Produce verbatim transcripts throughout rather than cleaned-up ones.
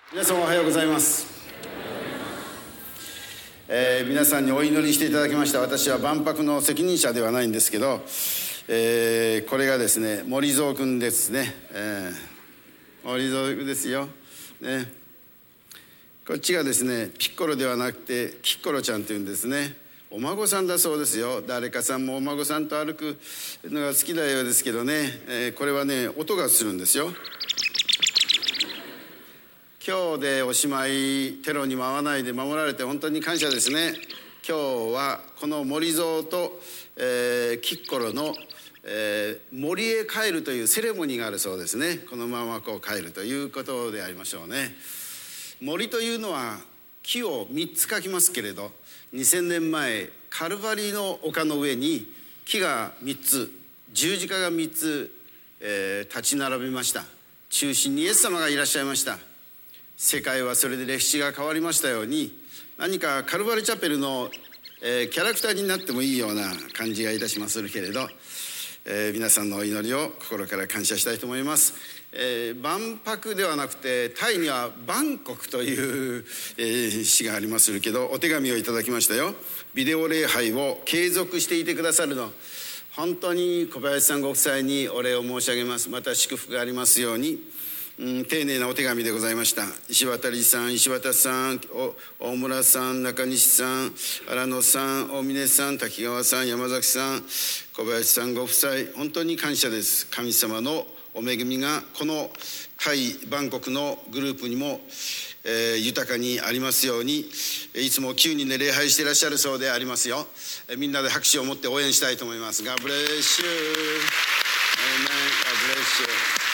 皆さんおはようございます。えー、皆さんにお祈りしていただきました。私は万博の責任者ではないんですけど、えー、これがですね森蔵君ですね、えー、森蔵君ですよ、ね、こっちがですねピッコロではなくてキッコロちゃんというんですね。お孫さんだそうですよ。誰かさんもお孫さんと歩くのが好きなようですけどね、えー、これはね音がするんですよ。今日でおしまい。テロにも遭わないで守られて本当に感謝ですね。今日はこの森蔵と、えー、キッコロの、えー、森へ帰るというセレモニーがあるそうですね。このままこう帰るということでありましょうね。森というのは木をみっつ描きますけれど、にせんねんまえカルバリーの丘の上に木がみっつ、十字架がみっつ、えー、立ち並びました。中心にイエス様がいらっしゃいました。世界はそれで歴史が変わりましたように、何かカルバリチャペルの、えー、キャラクターになってもいいような感じがいたしますけれど、えー、皆さんのお祈りを心から感謝したいと思います。えー、万博ではなくてタイにはバンコクという、えー、市がありますけど、お手紙をいただきましたよ。ビデオ礼拝を継続していてくださるの、本当に小林さんご夫妻にお礼を申し上げます。また祝福がありますように。うん、丁寧なお手紙でございました。石渡さん、石渡さん、大村さん、中西さん、荒野さん、大峰さん、滝川さん、山崎さん、小林さんご夫妻、本当に感謝です。神様のお恵みがこのタイバンコクのグループにも、えー、豊かにありますように。いつもきゅうにんで礼拝していらっしゃるそうでありますよ。えー、みんなで拍手を持って応援したいと思います。God bless you. Amen. God bless you.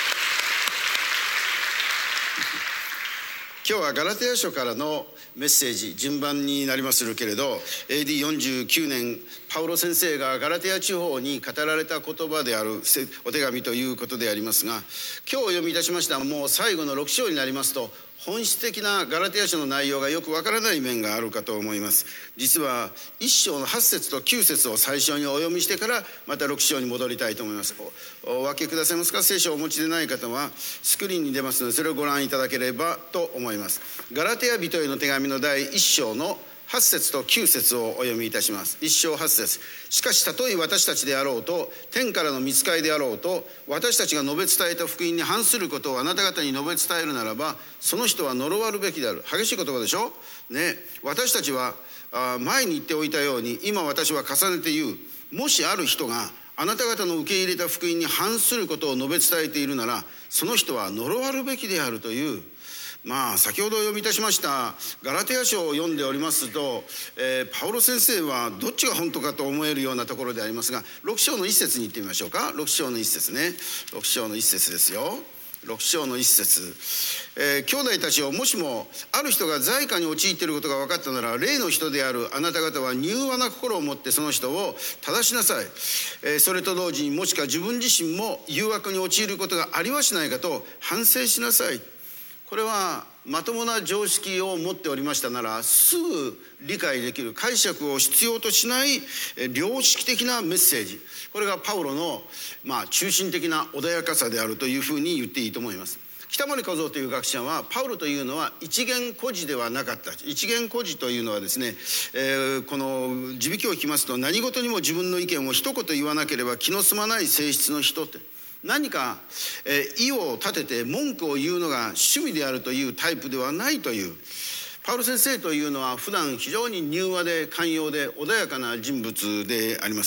今日はガラテヤ書からのメッセージ、順番になりますけれど、 エーディーよんじゅうきゅうねんパウロ先生がガラテヤ地方に語られた言葉であるお手紙ということでありますが、今日お読みいたしましたもう最後のろく章になりますと、本質的なガラテヤ書の内容がよくわからない面があるかと思います。実はいっ章のはち節ときゅう節を最初にお読みしてからまたろく章に戻りたいと思います。 お, お分けくださいますか。聖書をお持ちでない方はスクリーンに出ますので、それをご覧いただければと思います。ガラテヤ人への手紙のだいいっ章のはち節ときゅう節をお読みいたします。いっ章はち節。しかしたとえ私たちであろうと、天からの御使いであろうと、私たちが述べ伝えた福音に反することをあなた方に述べ伝えるならば、その人は呪わるべきである。激しい言葉でしょ、ね、私たちはあ前に言っておいたように、今私は重ねて言う。もしある人があなた方の受け入れた福音に反することを述べ伝えているなら、その人は呪わるべきであるという。まあ先ほどお読みいたしましたガラテヤ書を読んでおりますと、えー、パウロ先生はどっちが本当かと思えるようなところでありますが、ろく章のいっ節に行ってみましょうか。ろく章のいっ節ね。ろく章のいっ節ですよ。ろく章のいっ節、えー、兄弟たちを、もしもある人が罪過に陥っていることが分かったなら、霊の人であるあなた方は柔和な心を持ってその人を正しなさい。えー、それと同時に、もしか自分自身も誘惑に陥ることがありはしないかと反省しなさい。これはまともな常識を持っておりましたなら、すぐ理解できる、解釈を必要としない良識的なメッセージ、これがパウロの、まあ、中心的な穏やかさであるというふうに言っていいと思います。北森小僧という学者は、パウロというのは一元孤児ではなかった。一元孤児というのはですね、えー、この字引きを聞きますと、何事にも自分の意見を一言言わなければ気の済まない性質の人って、何か、えー、意を立てて文句を言うのが趣味であるというタイプではないという。パウロ先生というのは普段非常に柔和で寛容で穏やかな人物であります。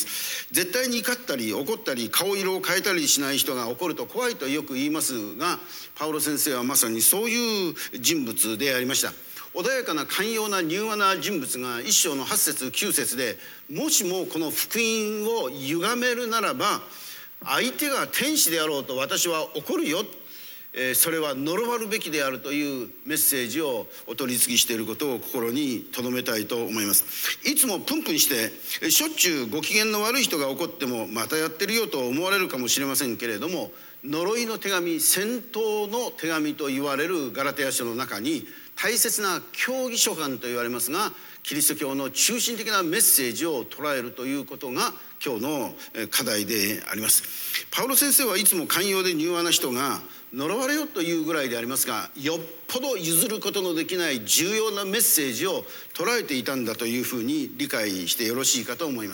絶対に怒ったり怒ったり顔色を変えたりしない人が怒ると怖いとよく言いますが、パウロ先生はまさにそういう人物でありました。穏やかな寛容な柔和な人物がいっ章のはち節きゅう節で、もしもこの福音を歪めるならば、相手が天使であろうと私は怒るよ、えー、それは呪わるべきであるというメッセージをお取り次ぎしていることを心に留めたいと思います。いつもプンプンしてしょっちゅうご機嫌の悪い人が怒っても、またやってるよと思われるかもしれませんけれども、 呪いの手紙、戦闘の手紙と言われるガラテヤ書の中に大切な教義書簡と言われますが、キリスト教の中心的なメッセージを捉えるということが今日の課題であります。パウロ先生はいつも寛容で柔和な人が呪われよというぐらいでありますが、よっぽど譲ることのできない重要なメッセージを捉えていたんだというふうに理解してよろしいかと思います。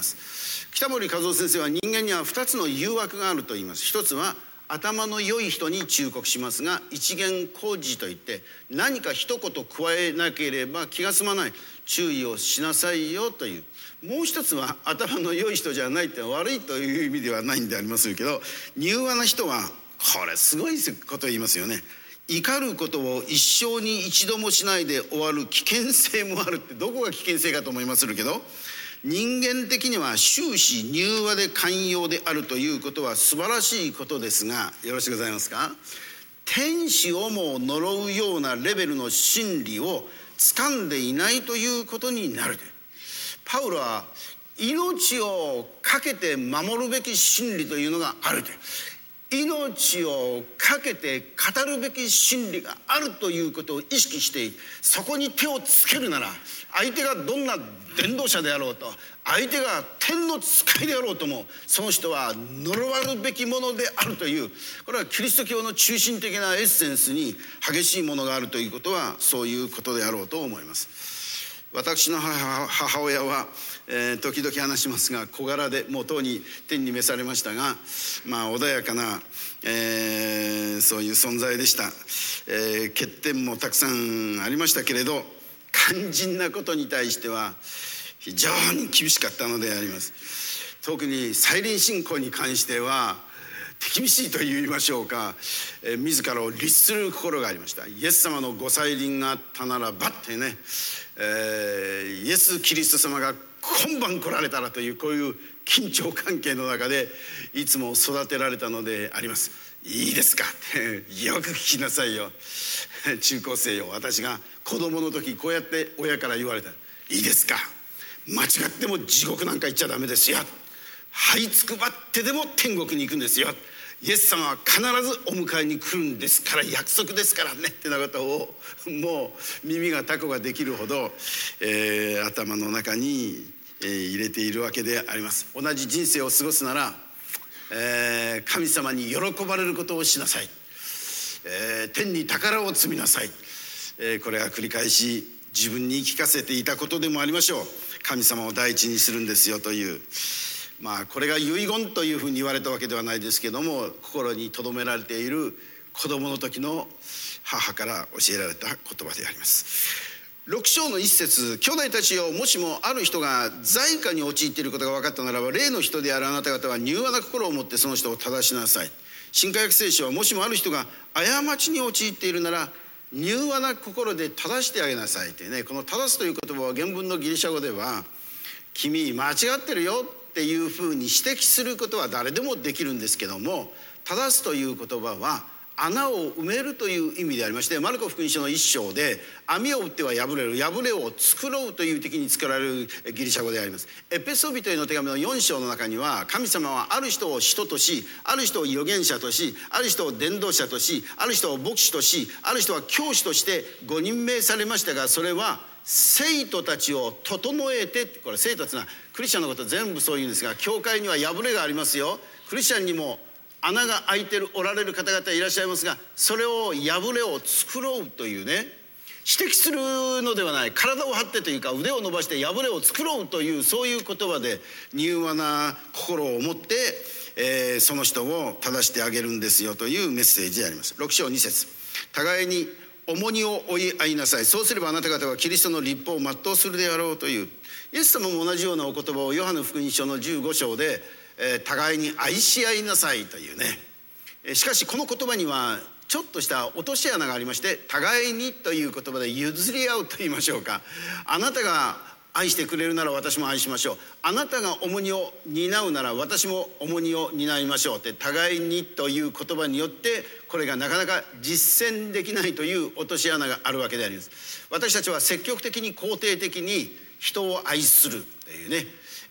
北森和夫先生は人間にはふたつの誘惑があると言います。一つは頭の良い人に忠告しますが、一言公示といって何か一言加えなければ気が済まない、注意をしなさいよという。もう一つは頭の良い人じゃないって悪いという意味ではないんでありますけど、柔和な人はこれすごいこと言いますよね。怒ることを一生に一度もしないで終わる危険性もあるって、どこが危険性かと思いますけど、人間的には終始柔和で寛容であるということは素晴らしいことですが、よろしくございますか。天使をも呪うようなレベルの真理を掴んでいないということになる。パウロは命を懸けて守るべき真理というのがある。命を懸けて語るべき真理があるということを意識してそこに手をつけるなら、相手がどんな伝道者であろうと、相手が天の使いであろうとも、その人は呪わるべきものであるという、これはキリスト教の中心的なエッセンスに激しいものがあるということはそういうことであろうと思います。私の 母, 母親は、えー、時々話しますが、小柄でもうとうに天に召されましたが、まあ穏やかな、えー、そういう存在でした。えー、欠点もたくさんありましたけれど、肝心なことに対しては非常に厳しかったのであります。特に再臨信仰に関しては手厳しいと言いましょうか、えー、自らを律する心がありました。イエス様のご再臨があったならばってね、えー、イエス・キリスト様が今晩来られたらという、こういう緊張関係の中でいつも育てられたのであります。いいですかってよく聞きなさいよ中高生よ。私が子供の時こうやって親から言われた。いいですか、間違っても地獄なんか行っちゃダメですよ。這いつくばってでも天国に行くんですよ。イエス様は必ずお迎えに来るんですから、約束ですからねってなことをもう耳がタコができるほど、えー、頭の中に、えー、入れているわけであります。同じ人生を過ごすなら、えー、神様に喜ばれることをしなさい、えー、天に宝を積みなさい、えー、これは繰り返し自分に言い聞かせていたことでもありましょう。神様を第一にするんですよという、まあこれが遺言というふうに言われたわけではないですけども、心に留められている子供の時の母から教えられた言葉であります。ろく章の一節、兄弟たちよ、もしもある人が罪過に陥っていることが分かったならば、霊の人であるあなた方は柔和な心を持ってその人を正しなさい。新化訳聖書は、もしもある人が過ちに陥っているなら柔和な心で正してあげなさいってね。この正すという言葉は原文のギリシャ語では、君間違ってるよっていうふうに指摘することは誰でもできるんですけども、正すという言葉は穴を埋めるという意味でありまして、マルコ福音書の一章で網を打っては破れる、破れを作ろうという敵に作られるギリシャ語であります。エペソビトへの手紙のよん章の中には、神様はある人を使徒とし、ある人を預言者とし、ある人を伝道者とし、ある人を牧師とし、ある人は教師としてご任命されましたが、それは生徒たちを整えて、これ生徒というのはクリスチャンのこと全部そう言うんですが、教会には破れがありますよ。クリスチャンにも穴が開いてるおられる方々いらっしゃいますが、それを破れを作ろうというね、指摘するのではない、体を張ってというか腕を伸ばして破れを作ろうという、そういう言葉で柔和な心を持って、えー、その人を正してあげるんですよというメッセージであります。ろく章に節、互いに重荷を負い合いなさい、そうすればあなた方はキリストの律法を全うするであろうという。イエス様も同じようなお言葉をヨハネ福音書のじゅうご章で、えー、互いに愛し合いなさいというね。しかしこの言葉にはちょっとした落とし穴がありまして、互いにという言葉で譲り合うと言いましょうか。あなたが愛してくれるなら私も愛しましょう、あなたが重荷を担うなら私も重荷を担いましょうって、互いにという言葉によってこれがなかなか実践できないという落とし穴があるわけであります。私たちは積極的に肯定的に人を愛するというね、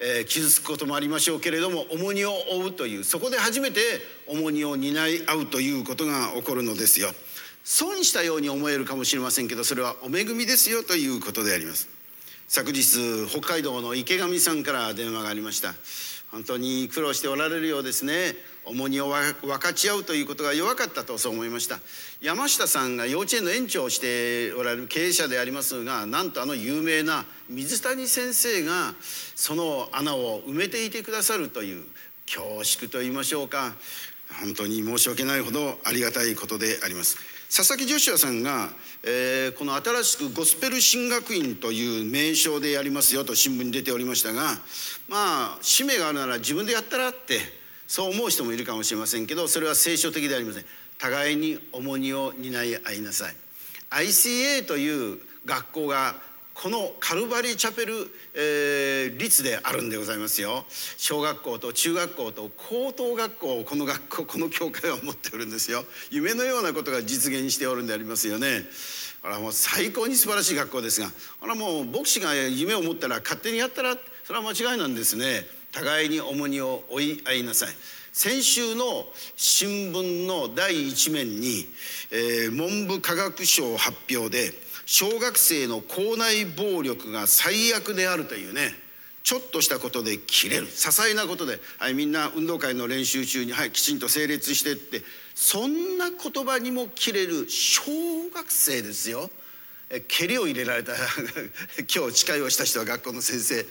えー、傷つくこともありましょうけれども、重荷を負うという、そこで初めて重荷を担い合うということが起こるのですよ。損したように思えるかもしれませんけど、それはお恵みですよということであります。昨日北海道の池上さんから電話がありました。本当に苦労しておられるようですね。重荷を分かち合うということが弱かったとそう思いました。山下さんが幼稚園の園長をしておられる経営者でありますが、なんとあの有名な水谷先生がその穴を埋めていてくださるという恐縮と言いましょうか、本当に申し訳ないほどありがたいことであります。佐々木ジョシュアさんが、えー、この新しくゴスペル神学院という名称でやりますよと新聞に出ておりましたが、まあ使命があるなら自分でやったらってそう思う人もいるかもしれませんけど、それは聖書的ではありません。互いに重荷を担い合いなさい。 アイシーエー という学校がこのカルバリーチャペル、えー、立であるんでございますよ。小学校と中学校と高等学校をこの学校この教会は持っておるんですよ。夢のようなことが実現しておるんでありますよね。あらもう最高に素晴らしい学校ですが、あらもう牧師が夢を持ったら勝手にやったらそれは間違いなんですね。互いに重荷を負い合いなさい。先週の新聞の第一面に、えー、文部科学省発表で小学生の校内暴力が最悪であるというね、ちょっとしたことで切れる、些細なことで、はい、みんな運動会の練習中に、はい、きちんと整列してって、そんな言葉にも切れる小学生ですよ。蹴りを入れられた今日誓いをした人は学校の先生、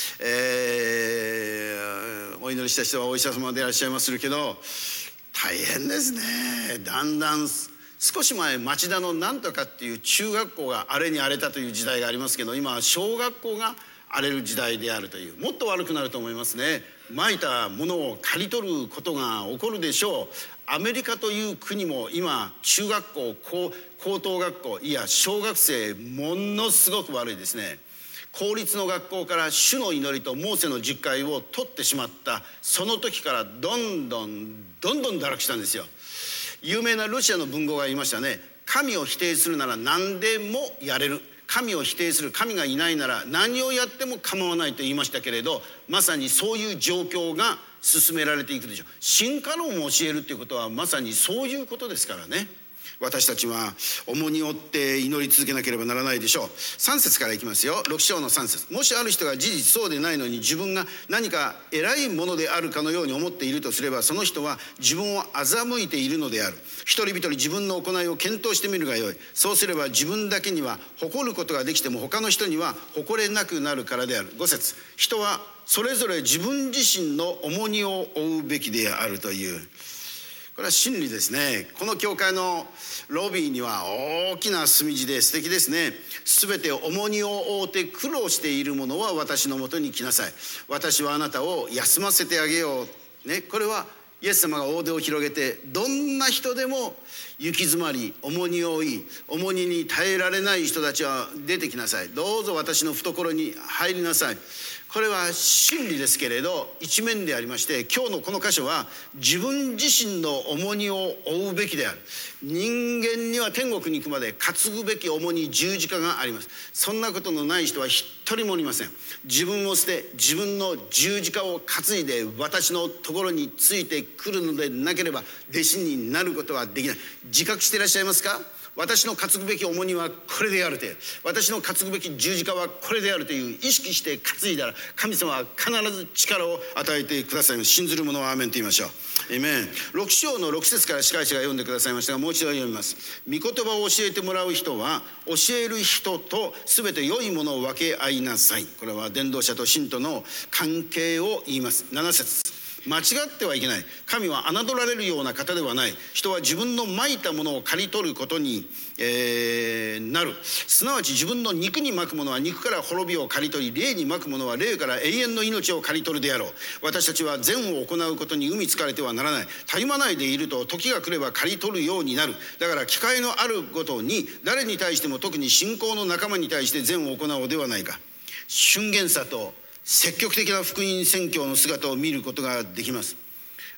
えー、お祈りした人はお医者様でいらっしゃいますけど、大変ですね。だんだん少し前町田のなんとかっていう中学校が荒れに荒れたという時代がありますけど、今は小学校が荒れる時代であるという、もっと悪くなると思いますね。まいたものを刈り取ることが起こるでしょう。アメリカという国も今中学校、高、高等学校、いや小学生ものすごく悪いですね。公立の学校から主の祈りとモーセの十戒を取ってしまった、その時からどんどんどんどん堕落したんですよ。有名なロシアの文豪が言いましたね。神を否定するなら何でもやれる、神を否定する、神がいないなら何をやっても構わないと言いましたけれど、まさにそういう状況が進められていくでしょう。進化論を教えるということはまさにそういうことですからね。私たちは重荷を負って祈り続けなければならないでしょう。さん節からいきますよ。ろく章のさん節。もしある人が事実そうでないのに自分が何か偉いものであるかのように思っているとすれば、その人は自分を欺いているのである。一人一人自分の行いを検討してみるがよい。そうすれば自分だけには誇ることができても他の人には誇れなくなるからである。ご節。人はそれぞれ自分自身の重荷を負うべきであるという、これは真理ですね。この教会のロビーには大きな墨字で素敵ですね。すべて重荷を負って苦労している者は私のもとに来なさい。私はあなたを休ませてあげよう。ね、これはイエス様が大手を広げて、どんな人でも行き詰まり重荷を負い、重荷に耐えられない人たちは出てきなさい。どうぞ私の懐に入りなさい。これは真理ですけれど一面でありまして、今日のこの箇所は自分自身の重荷を負うべきである。人間には天国に行くまで担ぐべき重荷、十字架があります。そんなことのない人は一人もおりません。自分を捨て自分の十字架を担いで私のところについてくるのでなければ弟子になることはできない。自覚していらっしゃいますか？私の担ぐべき重荷はこれであるという、私の担ぐべき十字架はこれであるという意識して担いだら、神様は必ず力を与えてくださいます。信ずる者はアーメンと言いましょう。エメン。ろく章のろく節から司会者が読んでくださいましたが、もう一度読みます。御言葉を教えてもらう人は教える人とすべて良いものを分け合いなさい。これは伝道者と信徒の関係を言います。なな節。間違ってはいけない。神は侮られるような方ではない。人は自分のまいたものを刈り取ることに、えー、なる。すなわち自分の肉にまくものは肉から滅びを刈り取り、霊にまくものは霊から永遠の命を刈り取るであろう。私たちは善を行うことに海疲れてはならない。たゆまないでいると時が来れば刈り取るようになる。だから機会のあるごとに誰に対しても、特に信仰の仲間に対して善を行おうではないか。瞬間さと積極的な福音宣教の姿を見ることができます。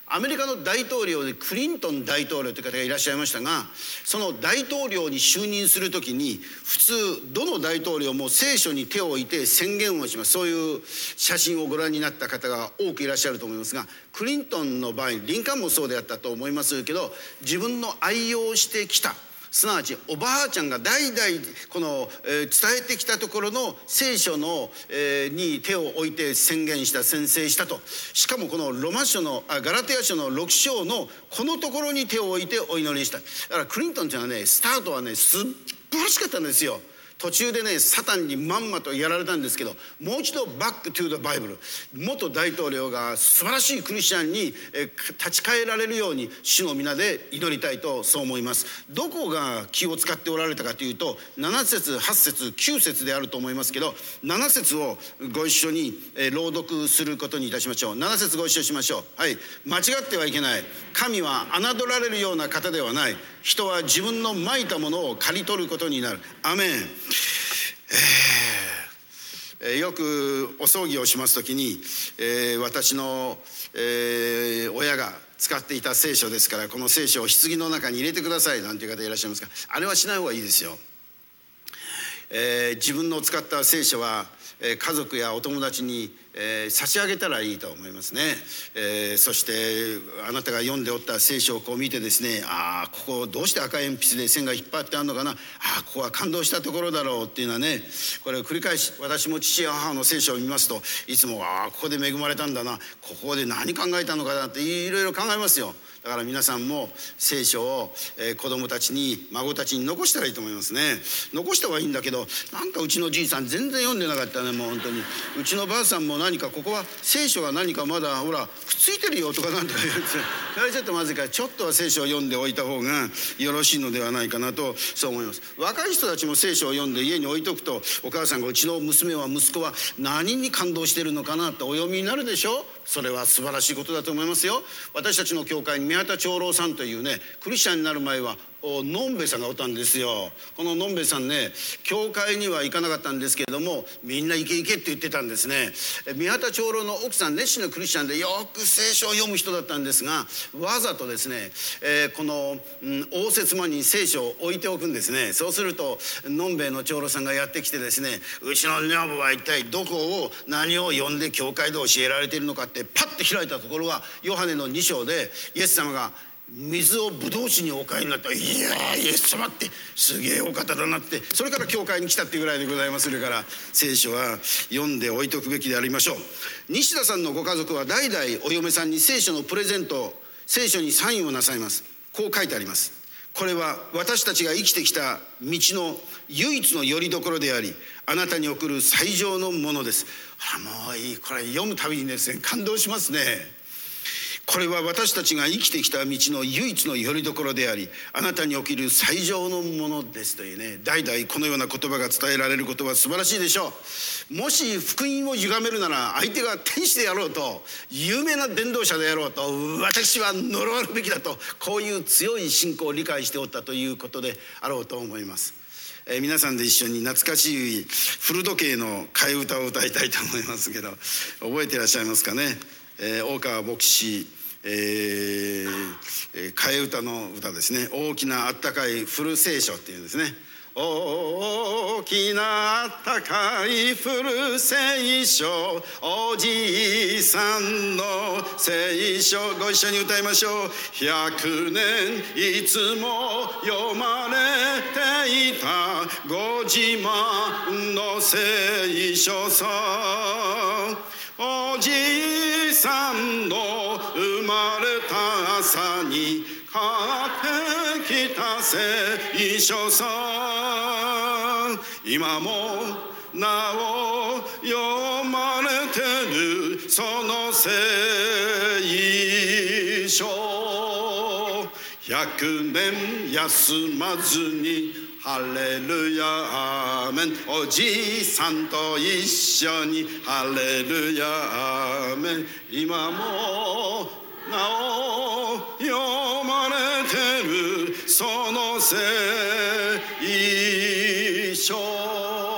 アメリカの大統領でクリントン大統領という方がいらっしゃいましたが、その大統領に就任するときに普通どの大統領も聖書に手を置いて宣言をします。そういう写真をご覧になった方が多くいらっしゃると思いますが、クリントンの場合、リンカーンもそうであったと思いますけど、自分の愛用してきた、すなわちおばあちゃんが代々この、えー、伝えてきたところの聖書の、えー、に手を置いて宣言した、宣誓したと。しかもこのロマ書のあガラテヤ書のろく章のこのところに手を置いてお祈りした。だからクリントンというのはね、スタートはね素晴らしかったんですよ。途中でねサタンにまんまとやられたんですけど、もう一度バックトゥーザバイブル、元大統領が素晴らしいクリスチャンに立ち返られるように主の皆で祈りたいとそう思います。どこが気を使っておられたかというと、なな節はち節きゅう節であると思いますけど、なな節をご一緒に朗読することにいたしましょう。なな節ご一緒しましょう。はい。間違ってはいけない。神は侮られるような方ではない。人は自分のまいたものを刈り取ることになる。アメン。えー、よくお葬儀をしますときに、えー、私の、えー、親が使っていた聖書ですから、この聖書を棺の中に入れてくださいなんていう方いらっしゃいますが、あれはしない方がいいですよ。えー、自分の使った聖書は、えー、家族やお友達に、えー、差し上げたらいいと思いますね。えー、そしてあなたが読んでおった聖書をこう見てですね、ああここどうして赤い鉛筆で線が引っ張ってあるのかな、ああここは感動したところだろうっていうのはね、これを繰り返し、私も父や母の聖書を見ますといつもああここで恵まれたんだな、ここで何考えたのかなっていろいろ考えますよ。だから皆さんも聖書を、えー、子供たちに孫たちに残したらいいと思いますね。残した方がいいんだけど、なんかうちのじいさん全然読んでなかったね。もう本当にうちのばあさんも何かここは聖書が何かまだほらくっついてるよとかなんとか言われて言われちゃってまずいから、ちょっとは聖書を読んでおいた方がよろしいのではないかなとそう思います。若い人たちも聖書を読んで家に置いとくと、お母さんがうちの娘は息子は何に感動してるのかなってお読みになるでしょ。それは素晴らしいことだと思いますよ。私たちの教会に宮田長老さんというね、クリスチャンになる前はのんべえさんがおったんですよ。こののんべえさんね、教会には行かなかったんですけれども、みんな行け行けって言ってたんですね。宮田長老の奥さん、熱心なクリスチャンでよく聖書を読む人だったんですが、わざとですね、えー、この、うん、応接間に聖書を置いておくんですね。そうするとのんべえの長老さんがやってきてですね、うちの女房は一体どこを何を読んで教会で教えられているのかってパッと開いたところがヨハネのに章で、イエス様が水をブドウ酒にお買いになった。いやーイエス様ってすげえお方だなって、それから教会に来たっていうぐらいでございます。それから聖書は読んでおいておくべきでありましょう。西田さんのご家族は代々お嫁さんに聖書のプレゼント、聖書にサインをなさいます。こう書いてあります。これは私たちが生きてきた道の唯一の拠り所であり、あなたに送る最上のものです。あ、もういい。これ読むたびにですね、感動しますね。これは私たちが生きてきた道の唯一の拠り所であり、あなたに起きる最上のものですというね、代々このような言葉が伝えられることは素晴らしいでしょう。もし福音を歪めるなら、相手が天使であろうと有名な伝道者であろうと、私は呪われるべきだと、こういう強い信仰を理解しておったということであろうと思います。えー、皆さんで一緒に懐かしい古時計の替え歌を歌いたいと思いますけど、覚えていらっしゃいますかね。えー、大川牧師えー、替え歌の歌ですね。大きなあったかい古聖書っていうんですね。大きなあったかい古聖書、おじいさんの聖書、ご一緒に歌いましょう。百年いつも読まれていたご自慢の聖書さ、おじいさんの生まれた朝に買ってきた聖書さ、今もなお読まれてるその聖書、百年休まずにハレルヤアーメン、おじいさんと一緒にハレルヤアーメン、今もなお読まれてるその聖書、福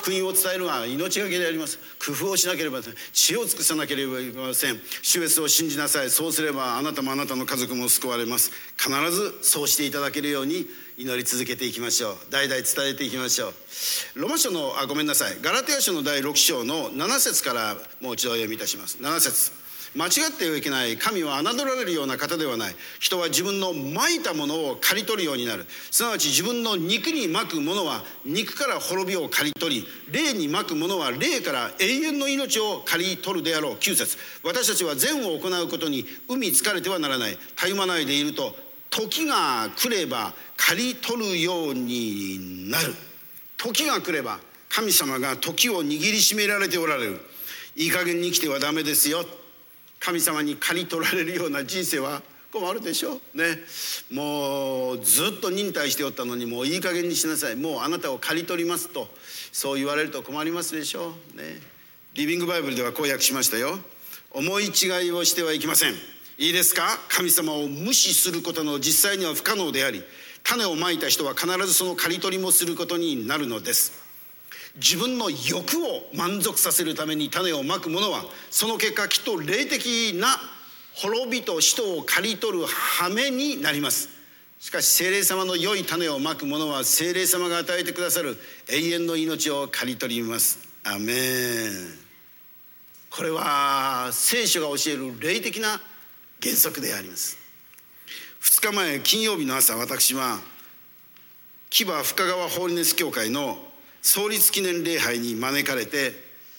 福音を伝えるのは命がけであります。工夫をしなければなりません。知恵を尽くさなければいけません。主イエスを信じなさい。そうすればあなたもあなたの家族も救われます。必ずそうしていただけるように祈り続けていきましょう。代々伝えていきましょう。ロマ書のあごめんなさいガラテヤ書のだいろく章のなな節からもう一度お読みいたします。なな節、間違ってはいけない。神は侮られるような方ではない。人は自分のまいたものを刈り取るようになる。すなわち自分の肉にまくものは肉から滅びを刈り取り、霊にまくものは霊から永遠の命を刈り取るであろう。きゅう節、私たちは善を行うことに海疲れてはならない。たゆまないでいると時が来れば刈り取るようになる。時が来れば神様が時を握りしめられておられる。いい加減に生きてはダメですよ。神様に刈り取られるような人生は困るでしょうね。もうずっと忍耐しておったのにもういい加減にしなさい、もうあなたを刈り取りますとそう言われると困りますでしょうね。リビングバイブルではこう訳しましたよ。思い違いをしてはいけません。いいですか。神様を無視することの実際には不可能であり、種をまいた人は必ずその刈り取りもすることになるのです。自分の欲を満足させるために種をまく者はその結果きっと霊的な滅びと死とを刈り取る羽目になります。しかし聖霊様の良い種をまく者は聖霊様が与えてくださる永遠の命を刈り取ります。アメン。これは聖書が教える霊的な原則であります。ふつかまえ金曜日の朝、私は木場深川ホーリネス教会の創立記念礼拝に招かれて、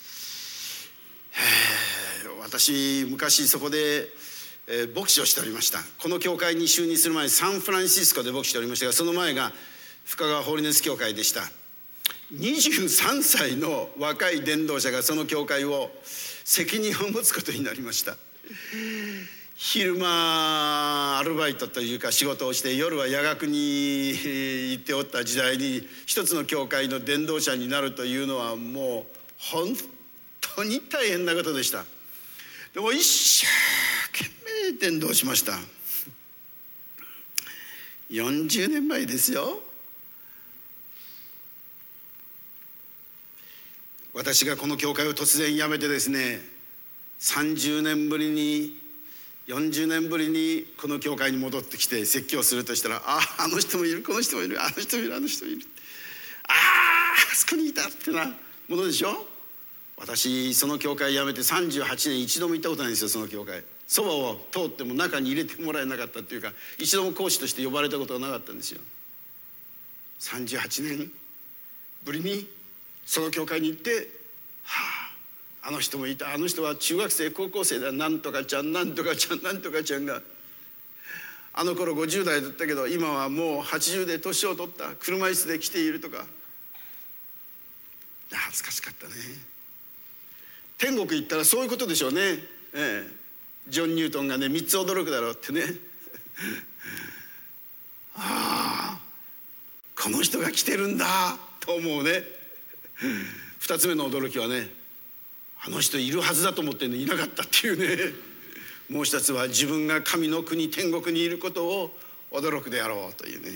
私昔そこで牧師をしておりました。この教会に就任する前にサンフランシスコで牧師しておりましたが、その前が深川ホーリネス教会でした。にじゅうさんさいの若い伝道者がその教会を責任を持つことになりました。昼間アルバイトというか仕事をして、夜は夜学に行っておった時代に一つの教会の伝道者になるというのはもう本当に大変なことでした。でも一生懸命伝道しました。よんじゅうねんまえですよ。私がこの教会を突然辞めてですね、さんじゅうねんぶりによんじゅうねんぶりにこの教会に戻ってきて説教するとしたら、あああの人もいる、この人もいる、あの人もいる、あの人もいる、あああそこにいたってなものでしょ。私その教会辞めてさんじゅうはちねん一度も行ったことないんですよ。その教会そばを通っても中に入れてもらえなかったっていうか、一度も講師として呼ばれたことがなかったんですよ。さんじゅうはちねんぶりにその教会に行って、はああの人もいた、あの人は中学生高校生だ、なんとかちゃんなんとかちゃんなんとかちゃんがあの頃ごじゅう代だったけど今はもうはちじゅうで年を取った、車椅子で来ているとか。恥ずかしかったね。天国行ったらそういうことでしょうね、ええ、ジョン・ニュートンがねみっつ驚くだろうってねああこの人が来てるんだと思うね。ふたつめの驚きはね、あの人いるはずだと思ってねいなかったっていうね。もう一つは自分が神の国天国にいることを驚くであろうというね。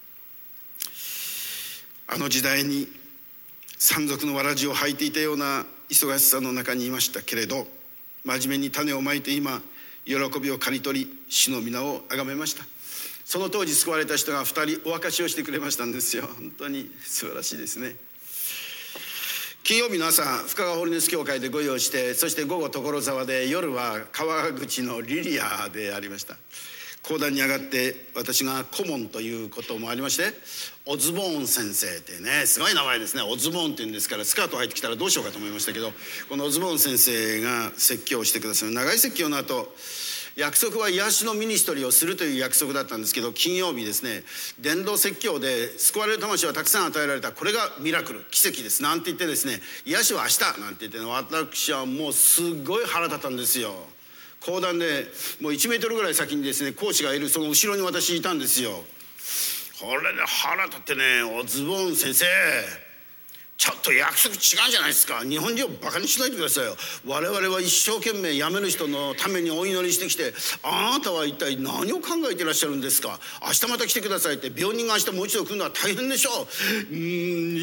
あの時代に山賊のわらじを履いていたような忙しさの中にいましたけれど、真面目に種をまいて今喜びを刈り取り主の皆をあがめました。その当時救われた人がふたりお明かしをしてくれましたんですよ。本当に素晴らしいですね。金曜日の朝深川ホーリネス教会でご用意して、そして午後所沢で、夜は川口のリリアでありました。講談に上がって私が顧問ということもありまして、オズボーン先生ってね、すごい名前ですね。オズボーンっていうんですから、スカート入ってきたらどうしようかと思いましたけど、このオズボーン先生が説教をしてくださる。長い説教の後、約束は癒しのミニストリーをするという約束だったんですけど、金曜日ですね、伝道説教で救われる魂はたくさん与えられた、これがミラクル奇跡ですなんて言ってですね、癒しは明日なんて言って、ね、私はもうすごい腹立ったんですよ。講談でもういちメートルぐらい先にですね講師がいる、その後ろに私いたんですよ。これで腹立ってね、オズボーン先生ちょっと約束違うじゃないですか。日本人をバカにしないでくださいよ。我々は一生懸命辞める人のためにお祈りしてきて、あなたは一体何を考えていらっしゃるんですか。明日また来てくださいって、病人が明日もう一度来るのは大変でしょう。うーんい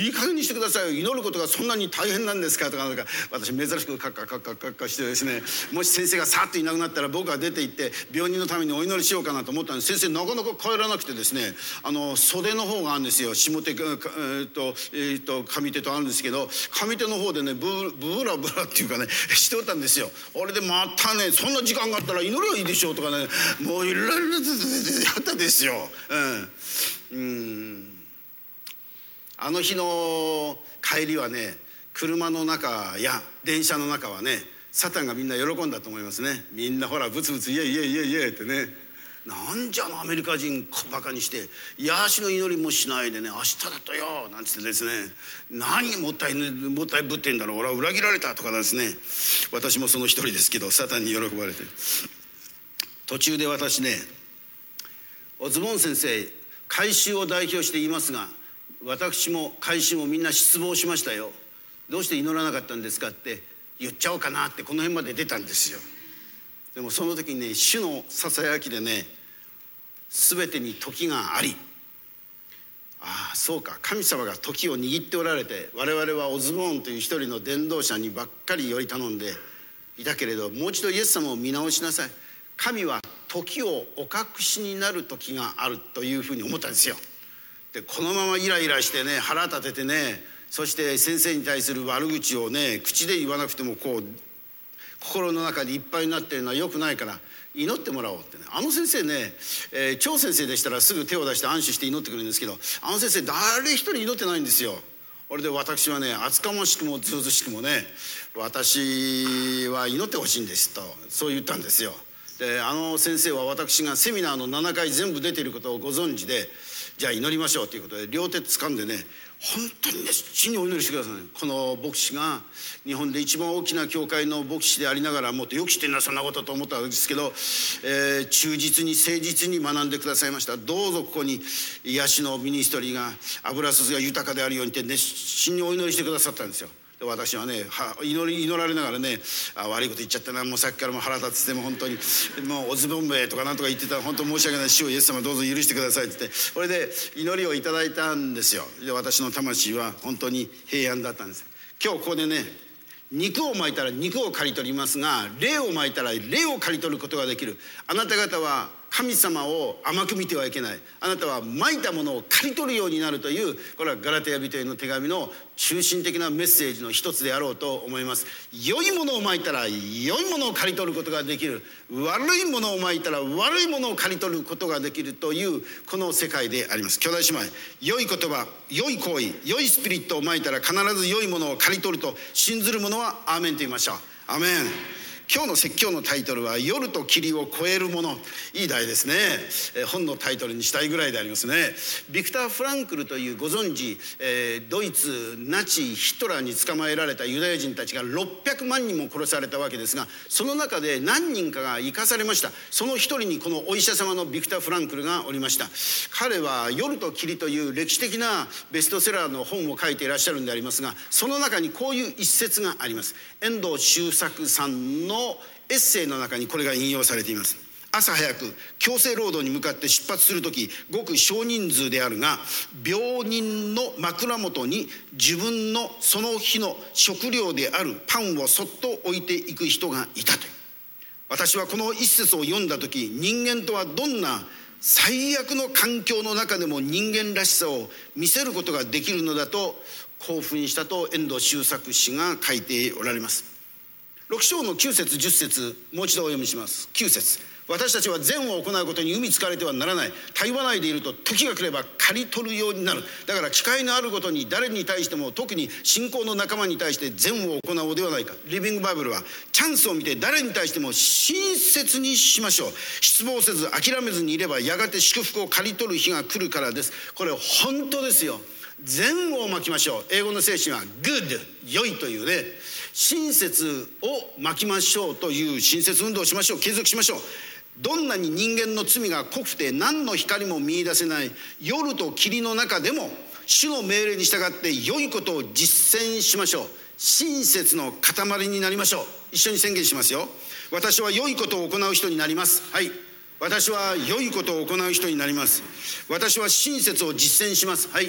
いい加減にしてくださいよ、祈ることがそんなに大変なんですかとか、なんか私珍しくカッカカッカカッカしてですね、もし先生がさっといなくなったら僕が出て行って病人のためにお祈りしようかなと思ったんです。先生なかなか帰らなくてですね、あの袖の方があるんですよ、下手、えーとえー、と上手とあるんですけど、上手の方でねブブラブラっていうかねしておったんですよ。あれでまたね、そんな時間があったら祈りはいいでしょうとかね、もういろいろやったですよ。うん、うんあの日の帰りはね、車の中や電車の中はね、サタンがみんな喜んだと思いますね。みんなほらブツブツイエイイエイイエイイエイってね、なんじゃのアメリカ人小バカにして癒しの祈りもしないでね、明日だとよなんつってですね、何もったいもったいぶってんだろう、俺は裏切られたとかですね。私もその一人ですけど、サタンに喜ばれて、途中で私ね、おズボン先生改宗を代表して言いますが、私も改宗もみんな失望しましたよ。どうして祈らなかったんですかって言っちゃおうかなってこの辺まで出たんですよ。でもその時にね、主のささやきでね、全てに時があり、ああそうか、神様が時を握っておられて、我々はオズボーンという一人の伝道者にばっかりより頼んでいたけれど、もう一度イエス様を見直しなさい。神は時をお隠しになる時があるというふうに思ったんですよ。でこのままイライラしてね、腹立ててね、そして先生に対する悪口をね口で言わなくてもこう心の中でいっぱいになっているのは良くないから、祈ってもらおうってね。あの先生ね、えー、張先生でしたらすぐ手を出して安心して祈ってくれるんですけど、あの先生誰一人祈ってないんですよ。これで私はね、厚かましくもずうずしくもね、私は祈ってほしいんですとそう言ったんですよ。であの先生は私がセミナーのななかい全部出ていることをご存知で、じゃあ祈りましょうということで両手掴んでね、本当に熱心にお祈りしてください。この牧師が日本で一番大きな教会の牧師でありながら、もっとよく知ってんなそんなことと思ったんですけど、えー、忠実に誠実に学んでくださいました。どうぞここに癒しのミニストリーが油注ぎが豊かであるようにって熱心にお祈りしてくださったんですよ。で私はね、は 祈り祈られながらね、あ悪いこと言っちゃったな、もうさっきからも腹立ってて、もう本当にもうおズボンべとかなんとか言ってたら本当申し訳ない、主をイエス様どうぞ許してくださいって言って、これで祈りをいただいたんですよ。で私の魂は本当に平安だったんです。今日ここでね、肉をまいたら肉を刈り取りますが、霊をまいたら霊を刈り取ることができる。あなた方は神様を甘く見てはいけない。あなたはまいたものを刈り取るようになるという、これはガラテヤ人への手紙の中心的なメッセージの一つであろうと思います。良いものをまいたら良いものを刈り取ることができる。悪いものをまいたら悪いものを刈り取ることができるというこの世界であります。兄弟姉妹、良い言葉、良い行為、良いスピリットをまいたら必ず良いものを刈り取ると信ずる者はアーメンと言いましょう。アーメン。今日の説教のタイトルは夜と霧を超えるもの。いい題ですね、えー、本のタイトルにしたいぐらいでありますね。ビクター・フランクルというご存知、えー、ドイツナチヒトラーに捕まえられたユダヤ人たちがろっぴゃくまんにんも殺されたわけですが、その中で何人かが生かされました。その一人にこのお医者様のビクター・フランクルがおりました。彼は夜と霧という歴史的なベストセラーの本を書いていらっしゃるんでありますが、その中にこういう一節があります。遠藤周作さんのエッセイの中にこれが引用されています。朝早く強制労働に向かって出発するとき、ごく少人数であるが病人の枕元に自分のその日の食料であるパンをそっと置いていく人がいたと。私はこの一節を読んだとき、人間とはどんな最悪の環境の中でも人間らしさを見せることができるのだと興奮したと遠藤周作氏が書いておられます。ろく章のきゅう節じゅっ節、もう一度お読みします。きゅう節、私たちは善を行うことに海疲れてはならない。たゆまないでいると時が来れば刈り取るようになる。だから機会のあるごとに誰に対しても、特に信仰の仲間に対して善を行おうではないか。リビングバイブルはチャンスを見て誰に対しても親切にしましょう。失望せず諦めずにいればやがて祝福を刈り取る日が来るからです。これ本当ですよ。善をまきましょう。英語の精神は good、 良いというね、親切をまきましょうという親切運動をしましょう。継続しましょう。どんなに人間の罪が濃くて何の光も見出せない夜と霧の中でも、主の命令に従って良いことを実践しましょう。親切の塊になりましょう。一緒に宣言しますよ。私は良いことを行う人になります。はい、私は良いことを行う人になります。私は親切を実践します。はい、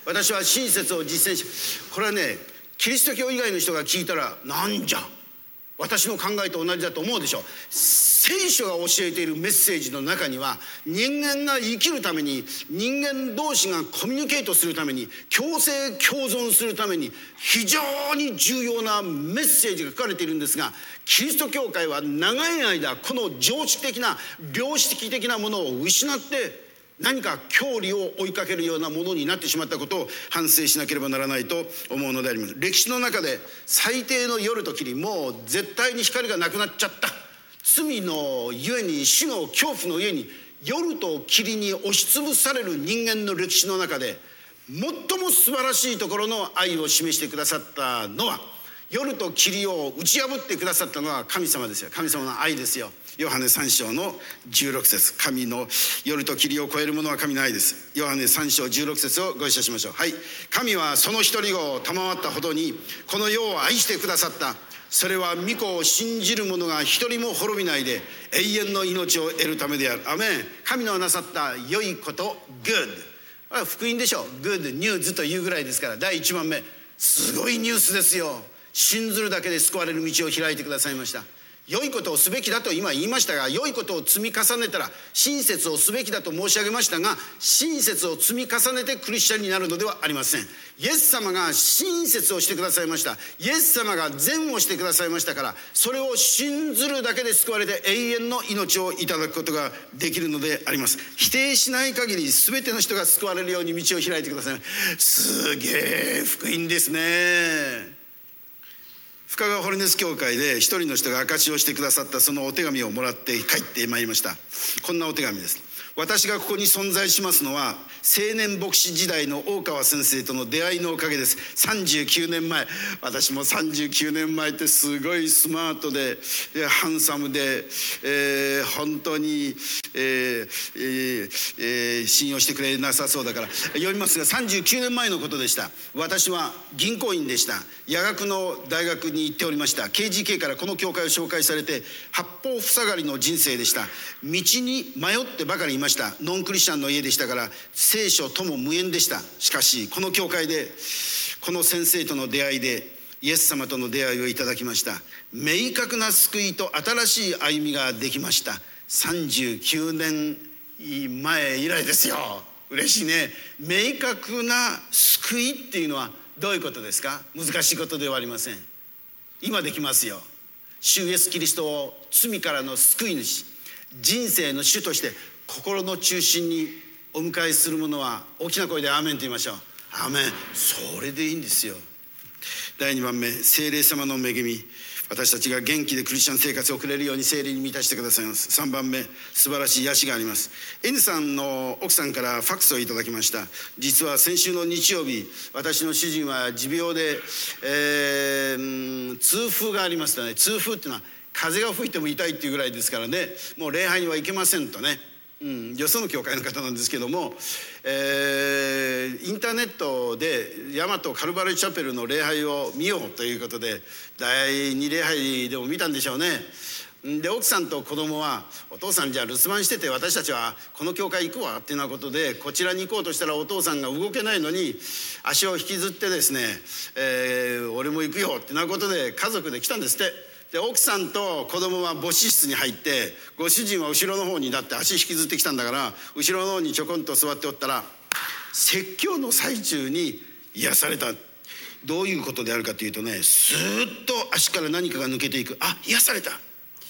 私は親切を実践し、これはね、キリスト教以外の人が聞いたら、なんじゃ私の考えと同じだと思うでしょう。聖書が教えているメッセージの中には、人間が生きるために、人間同士がコミュニケートするために、共生共存するために非常に重要なメッセージが書かれているんですが、キリスト教会は長い間この常識的な良識的なものを失って、何か教理を追いかけるようなものになってしまったことを反省しなければならないと思うのであります。歴史の中で最低の夜と霧、もう絶対に光がなくなっちゃった、罪のゆえに、死の恐怖のゆえに夜と霧に押しつぶされる人間の歴史の中で、最も素晴らしいところの愛を示してくださったのは、夜と霧を打ち破ってくださったのは神様ですよ。神様の愛ですよ。ヨハネさん章のじゅうろく節、神の夜と霧を超えるものは神の愛です。ヨハネさん章じゅうろく節をご一緒しましょう。はい。神はその一人子を賜ったほどにこの世を愛してくださった。それは御子を信じる者が一人も滅びないで永遠の命を得るためである。アメン。神のなさった良いこと、グッド、福音でしょ。グッドニューズというぐらいですから、だいいちばんめ、すごいニュースですよ。信ずるだけで救われる道を開いてくださいました。良いことをすべきだと今言いましたが、良いことを積み重ねたら親切をすべきだと申し上げましたが、親切を積み重ねてクリスチャンになるのではありません。イエス様が親切をしてくださいました。イエス様が善をしてくださいましたから、それを信ずるだけで救われて永遠の命をいただくことができるのであります。否定しない限り全ての人が救われるように道を開いてください。すげえ福音ですね。深川ホリネス教会で一人の人が証しをしてくださったそのお手紙をもらって帰ってまいりました。こんなお手紙です。私がここに存在しますのは青年牧師時代の大川先生との出会いのおかげです。さんじゅうきゅうねんまえ、私もさんじゅうきゅうねんまえってすごいスマートでハンサムで、えー、本当に、えーえーえー、信用してくれなさそうだから読みますが、さんじゅうきゅうねんまえのことでした。私は銀行員でした。夜学の大学に行っておりました。 ケージーケー からこの教会を紹介されて八方塞がりの人生でした。道に迷ってばかりいました。ノンクリスチャンの家でしたから聖書とも無縁でした。しかしこの教会でこの先生との出会いでイエス様との出会いをいただきました。明確な救いと新しい歩みができました。さんじゅうきゅうねんまえ以来ですよ。嬉しいね。明確な救いっていうのはどういうことですか？難しいことではありません。今できますよ。主イエスキリストを罪からの救い主、人生の主として心の中心にお迎えする者は大きな声でアーメンと言いましょう。アーメン。それでいいんですよ。だいにばんめ、聖霊様の恵み、私たちが元気でクリスチャン生活を送れるように聖霊に満たしてくださいます。さんばんめ、素晴らしい癒しがあります。 N さんの奥さんからファックスをいただきました。実は先週の日曜日、私の主人は持病で、えー、痛風がありましたね。痛風っていうのは風が吹いても痛いっていうぐらいですからね、もう礼拝には行けませんとね、うん、よその教会の方なんですけども、えー、インターネットで大和カルバルチャペルの礼拝を見ようということでだいに礼拝でも見たんでしょうね。で奥さんと子供は、お父さんじゃあ留守番してて私たちはこの教会行くわっていうようなことでこちらに行こうとしたら、お父さんが動けないのに足を引きずってですね、えー、俺も行くよってなことで家族で来たんですって。で奥さんと子供は母子室に入って、ご主人は後ろの方にだって足引きずってきたんだから後ろの方にちょこんと座っておったら、説教の最中に癒された。どういうことであるかというとね、スーッと足から何かが抜けていく。あ、癒された。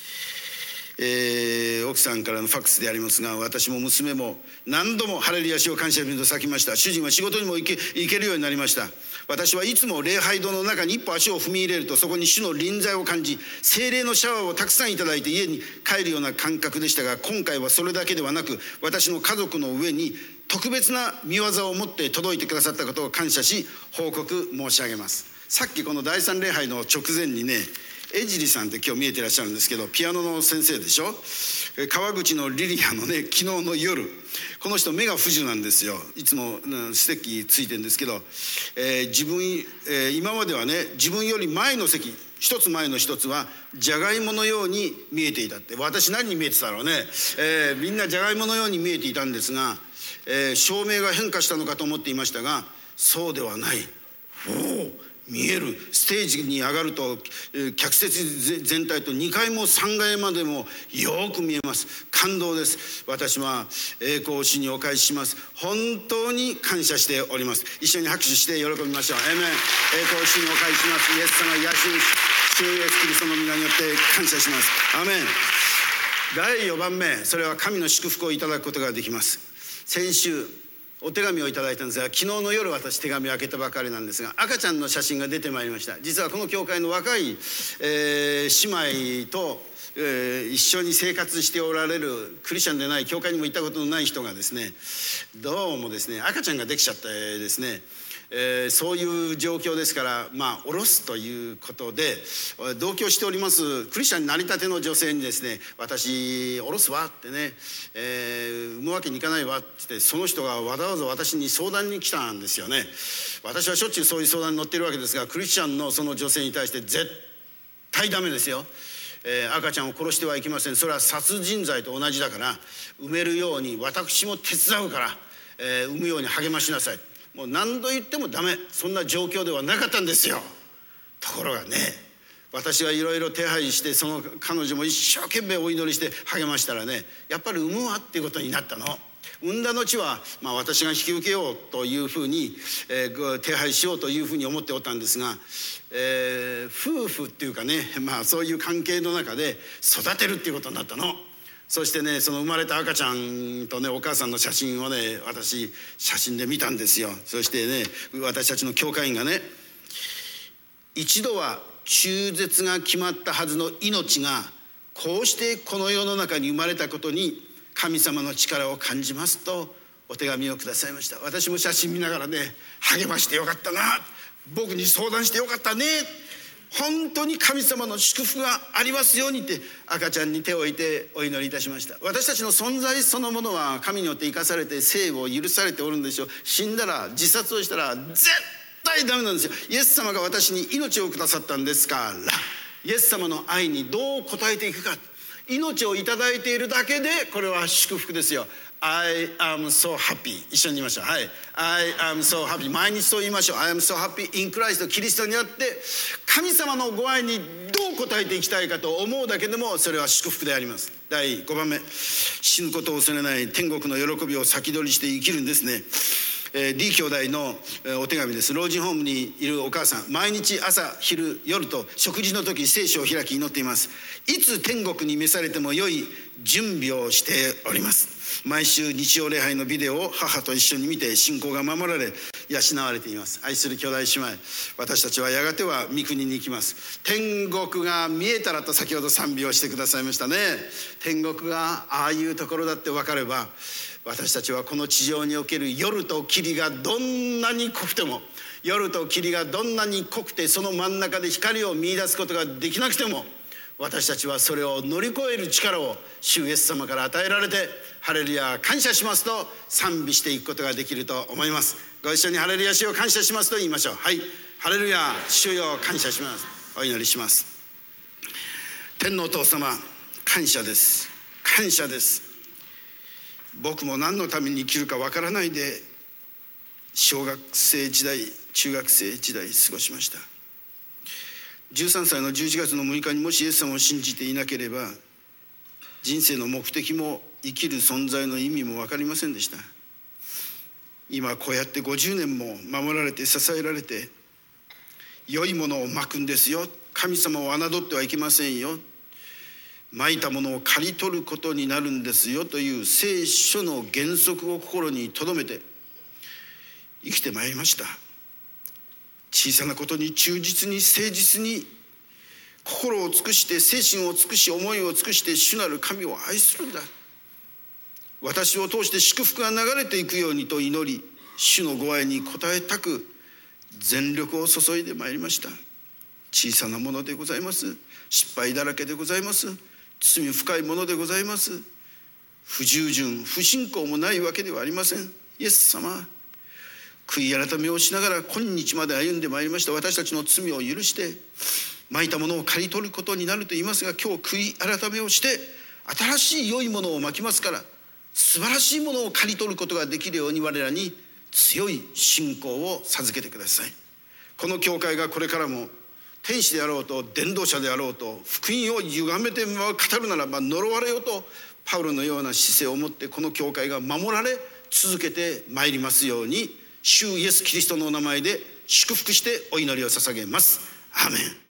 えー、奥さんからのファックスでありますが、私も娘も何度もハレルヤ主を感謝すると咲きました。主人は仕事にも行け、行けるようになりました。私はいつも礼拝堂の中に一歩足を踏み入れると、そこに主の臨在を感じ、聖霊のシャワーをたくさんいただいて家に帰るような感覚でしたが、今回はそれだけではなく、私の家族の上に特別な御業を持って届いてくださったことを感謝し報告申し上げます。さっきこのだいさん礼拝の直前にね、江尻さんって今日見えてらっしゃるんですけど、ピアノの先生でしょ。川口のリリアのね、昨日の夜、この人目が不自由なんですよ。いつも、うん、ステッキついてるんですけど、えー、自分、えー、今まではね、自分より前の席、一つ前の一つはじゃがいものように見えていたって。私何に見えてたろうね、えー、みんなじゃがいものように見えていたんですが、えー、照明が変化したのかと思っていましたが、 そうではない。おお、見える。ステージに上がると客席全体とにかいもさんがいまでもよく見えます。感動です。私は栄光を主にお返しします。本当に感謝しております。一緒に拍手して喜びましょう。アーメン。栄光を主にお返しします。イエス様、癒し主、主イエスキリストの皆によって感謝します。アーメン。だいよんばんめ、それは神の祝福をいただくことができます。先週お手紙をいただいたんですが、昨日の夜私手紙を開けたばかりなんですが、赤ちゃんの写真が出てまいりました。実はこの教会の若い、えー、姉妹と、えー、一緒に生活しておられるクリスチャンでない、教会にも行ったことのない人がですね、どうもですね、赤ちゃんができちゃってですね、えー、そういう状況ですから、まあ下ろすということで同居しておりますクリスチャンになりたての女性にですね、私下ろすわってね、えー、産むわけにいかないわって言って、その人がわざわざ私に相談に来たんですよね。私はしょっちゅうそういう相談に乗っているわけですが、クリスチャンのその女性に対して絶対ダメですよ、えー、赤ちゃんを殺してはいけません。それは殺人罪と同じだから、産めるように私も手伝うから、えー、産むように励ましなさい。もう何度言ってもダメ、そんな状況ではなかったんですよ。ところがね、私がいろいろ手配して、その彼女も一生懸命お祈りして励ましたらね、やっぱり産むわっていうことになったの。産んだ後は、まあ、私が引き受けようというふうに、えー、手配しようというふうに思っておったんですが、えー、夫婦っていうかね、まあ、そういう関係の中で育てるっていうことになったの。そしてね、その生まれた赤ちゃんとね、お母さんの写真をね、私写真で見たんですよ。そしてね、私たちの教会員がね、一度は中絶が決まったはずの命がこうしてこの世の中に生まれたことに神様の力を感じますとお手紙をくださいました。私も写真見ながらね、励ましてよかったな、僕に相談してよかったね、本当に神様の祝福がありますようにって赤ちゃんに手を置いてお祈りいたしました。私たちの存在そのものは神によって生かされて生を許されておるんでしょう。死んだら、自殺をしたら絶対ダメなんですよ。イエス様が私に命をくださったんですから、イエス様の愛にどう応えていくか、命をいただいているだけでこれは祝福ですよ。I am so happy。 一緒に言いましょう。はい。I am so happy。 毎日そう言いましょう。 I am so happy in Christ。 キリストにあって神様のご愛にどう応えていきたいかと思うだけでもそれは祝福であります。だいごばんめ、死ぬことを恐れない天国の喜びを先取りして生きるんですね。えー、D 兄弟のお手紙です。老人ホームにいるお母さん、毎日朝昼夜と食事の時聖書を開き祈っています。いつ天国に召されても良い準備をしております。毎週日曜礼拝のビデオを母と一緒に見て信仰が守られ養われています。愛する兄弟姉妹、私たちはやがては御国に行きます。天国が見えたらと先ほど賛美をしてくださいましたね。天国がああいうところだって分かれば、私たちはこの地上における夜と霧がどんなに濃くても、夜と霧がどんなに濃くてその真ん中で光を見出すことができなくても、私たちはそれを乗り越える力を主イエス様から与えられて、ハレルヤ感謝しますと賛美していくことができると思います。ご一緒にハレルヤ主を感謝しますと言いましょう。はい。ハレルヤ主よ感謝します。お祈りします。天のお父様、感謝です。感謝です。僕も何のために生きるかわからないで小学生時代、中学生時代過ごしました。じゅうさんさいのじゅういちがつのむいかにもしイエス様を信じていなければ、人生の目的も生きる存在の意味も分かりませんでした。今こうやってごじゅうねんも守られて支えられて、良いものをまくんですよ、神様を侮ってはいけませんよ、まいたものを刈り取ることになるんですよという聖書の原則を心に留めて生きてまいりました。小さなことに忠実に誠実に心を尽くして精神を尽くし思いを尽くして主なる神を愛するんだ、私を通して祝福が流れていくようにと祈り、主のご愛に応えたく全力を注いでまいりました。小さなものでございます。失敗だらけでございます。罪深いものでございます。不従順不信仰もないわけではありません。イエス様、悔い改めをしながら今日まで歩んでまいりました。私たちの罪を許してまいたものを刈り取ることになると言いますが、今日悔い改めをして新しい良いものをまきますから、素晴らしいものを刈り取ることができるように我らに強い信仰を授けてください。この教会がこれからも天使であろうと伝道者であろうと福音を歪めて語るならば呪われようとパウロのような姿勢を持ってこの教会が守られ続けてまいりますように、主イエスキリストのお名前で祝福してお祈りを捧げます。アーメン。